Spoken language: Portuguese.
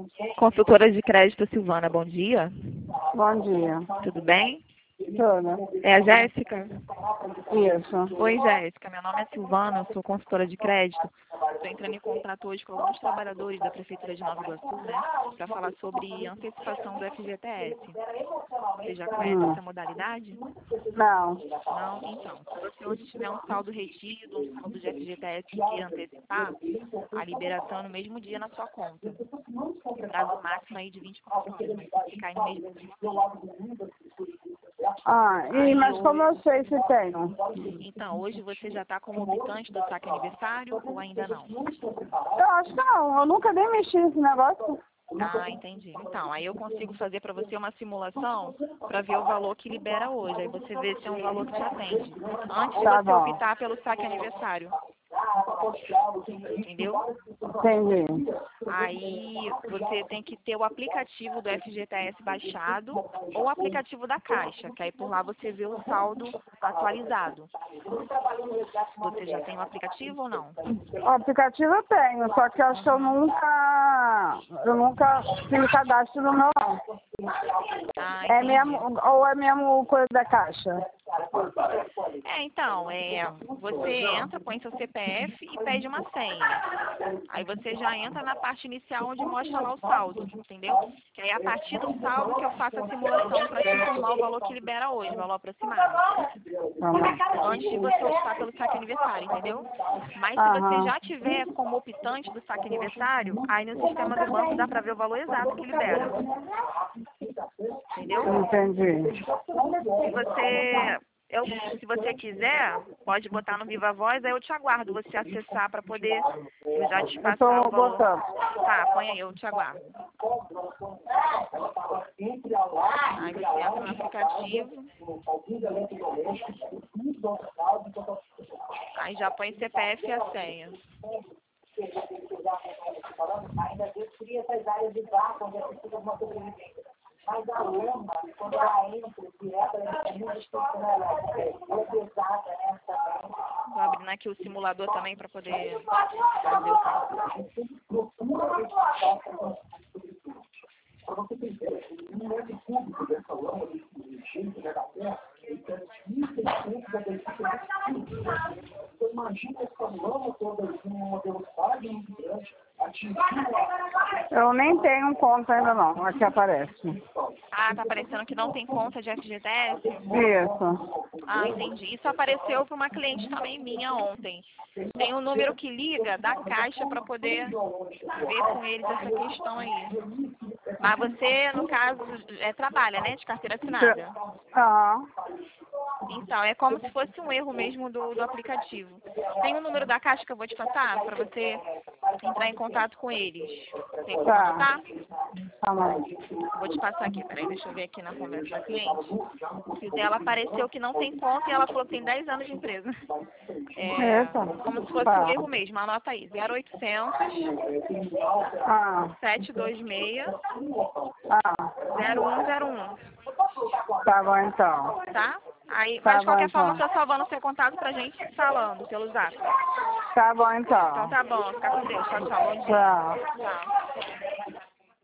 Consultora de crédito Silvana, bom dia. Bom dia. Tudo bem? Tudo. É a Jéssica? Isso. Oi, Jéssica. Meu nome é Silvana, eu sou consultora de crédito. Estou entrando em contato hoje com alguns trabalhadores da Prefeitura de Nova Iguaçu, né, para falar sobre antecipação do FGTS. Você já conhece essa modalidade? Não. Não? Então, se você hoje tiver um saldo retido, um saldo de FGTS que queira antecipar, a liberação é no mesmo dia na sua conta. Prazo máximo aí de 24 horas, mas se ficar no mesmo dia. Mas como eu sei se tenho? Então, hoje você já está como optante do saque aniversário ou ainda não? Eu acho que não. Eu nunca nem mexi nesse negócio. Ah, entendi. Então, aí eu consigo fazer para você uma simulação para ver o valor que libera hoje. Aí você vê se é um valor que te atende. Antes de Tá você bom. optar pelo saque aniversário. Entendeu? Entendi. Aí você tem que ter o aplicativo do FGTS baixado ou o aplicativo da Caixa, que aí por lá você vê o saldo atualizado. Você já tem o aplicativo ou não? O aplicativo eu tenho, só que eu acho que eu nunca fiz cadastro no meu. Ah, É entendi. mesmo, ou é mesmo coisa da Caixa? Então, você entra, põe seu CPF e pede uma senha. Aí você já entra na parte inicial onde mostra lá o saldo, entendeu? Que aí a partir do saldo que eu faço a simulação para te informar o valor que libera hoje, o valor aproximado. Antes de você optar pelo saque aniversário, entendeu? Mas se você já tiver como optante do saque aniversário, aí no sistema do banco dá para ver o valor exato que libera. Entendeu? Entendi. Se você quiser, pode botar no Viva Voz, aí eu te aguardo você acessar para poder eu já te passar o valor. Botando. Tá, põe aí, eu te aguardo. Aí você entra no aplicativo. Aí já põe CPF e a senha. Mas a lama, quando ela entra direto, ela é muito difícil, né? Ela é pesada, né? Vou abrindo aqui o simulador também para poder fazer o cálculo. Para você ter ideia, o médico público dessa lama, desse jeito da terra, ele tem 1.600 da densidade. Então, imagina essa lama toda com uma velocidade muito grande, atingindo Eu nem tenho conta ainda não, aqui aparece. Ah, tá aparecendo que não tem conta de FGTS? Isso. Ah, entendi. Isso apareceu para uma cliente também minha ontem. Tem um número que liga da Caixa para poder ver com eles essa questão aí. Mas você, no caso, trabalha, né? De carteira assinada. Então, é como se fosse um erro mesmo do aplicativo. Tem o número da Caixa que eu vou te passar para você entrar em contato com eles. Tem como anotar? Tá bom. Vou te passar aqui, peraí, deixa eu ver aqui na conversa da cliente. O dela apareceu que não tem conta e ela falou que tem 10 anos de empresa. Como se fosse um erro mesmo, anota aí, 0800 726 0101. Tá bom então. Tá? Aí, Tá mas de bom, qualquer forma, então. eu tô salvando o seu contato pra gente falando pelo zap. Tá bom então. Então tá bom, fica com Deus. Tchau, tchau. Bom dia. Tchau. Tchau.